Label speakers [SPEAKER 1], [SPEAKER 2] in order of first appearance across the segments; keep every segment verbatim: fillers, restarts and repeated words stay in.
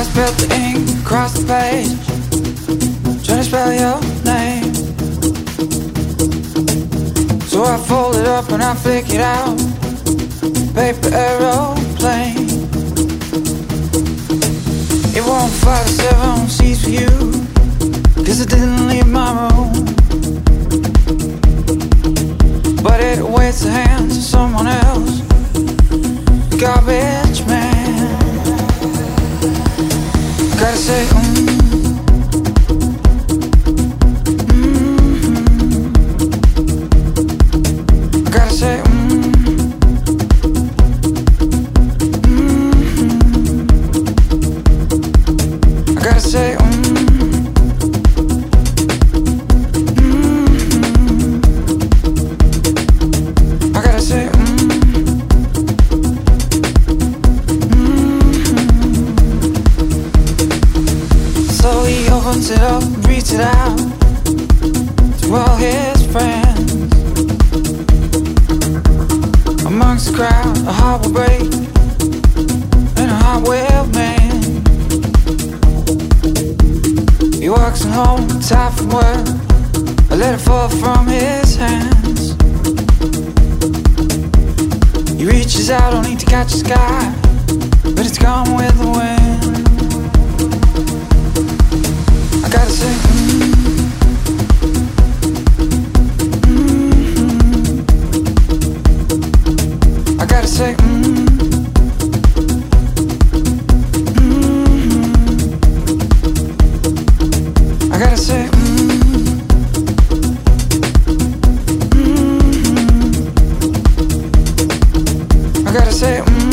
[SPEAKER 1] I spilled the ink across the page, trying to spell your name. So I fold it up and I flick it out, paper aeroplane. It won't fly the seven seas for you, cause I didn't leave my room. But it waits the hands of someone else, the garbage man. Gotta say, mm, mm-hmm. Gotta say, mm, mm-hmm. I gotta say, mm, mm-hmm. I gotta say, mm. So he opens it up and reads it out to all his friends. Amongst the crowd, a heart will break and a heart will mend. He walks home, tired from work, a letter fall from his hands. He reaches out only to catch the sky, but it's gone with the wind. I gotta say, mm, mm-hmm. I gotta say, mm, mm-hmm. I gotta say, mm, mm-hmm. I gotta say, mm.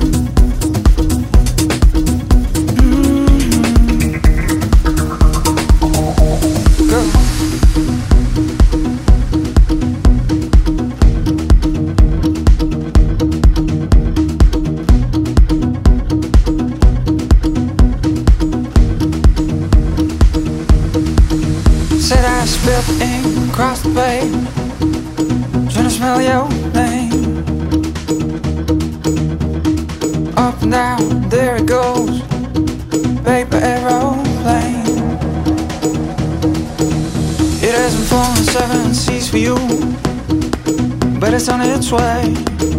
[SPEAKER 1] Said I spilled the ink across the page, trying to smell your name. Up and down, there it goes, paper aeroplane. It hasn't flown the seven seas for you, but it's on its way.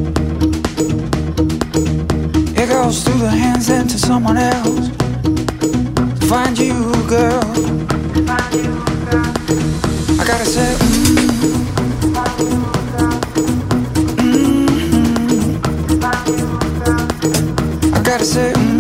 [SPEAKER 1] It goes through the hands into someone else to find you, girl. I gotta say, mm, mm-hmm. I gotta say, mm.